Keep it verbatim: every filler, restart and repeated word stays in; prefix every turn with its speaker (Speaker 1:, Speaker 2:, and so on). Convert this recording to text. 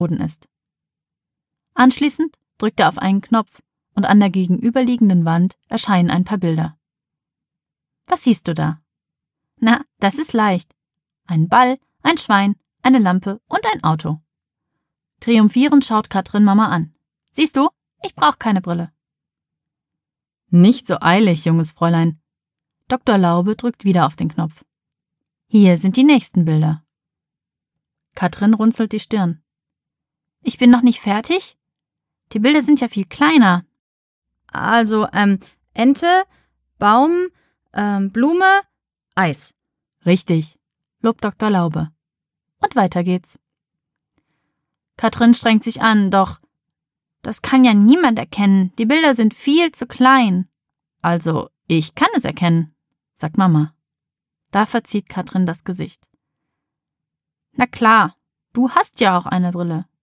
Speaker 1: Boden ist. Anschließend drückt er auf einen Knopf und an der gegenüberliegenden Wand erscheinen ein paar Bilder. Was siehst du da? Na, das ist leicht. Ein Ball, ein Schwein, eine Lampe und ein Auto. Triumphierend schaut Katrin Mama an. Siehst du, ich brauche keine Brille. Nicht so eilig, junges Fräulein. Doktor Laube drückt wieder auf den Knopf. Hier sind die nächsten Bilder. Katrin runzelt die Stirn. Ich bin noch nicht fertig? Die Bilder sind ja viel kleiner. Also, ähm, Ente, Baum, ähm, Blume, Eis. Richtig, lobt Doktor Laube. Und weiter geht's. Katrin strengt sich an, doch das kann ja niemand erkennen. Die Bilder sind viel zu klein. Also, ich kann es erkennen, sagt Mama. Da verzieht Katrin das Gesicht. Na klar, du hast ja auch eine Brille.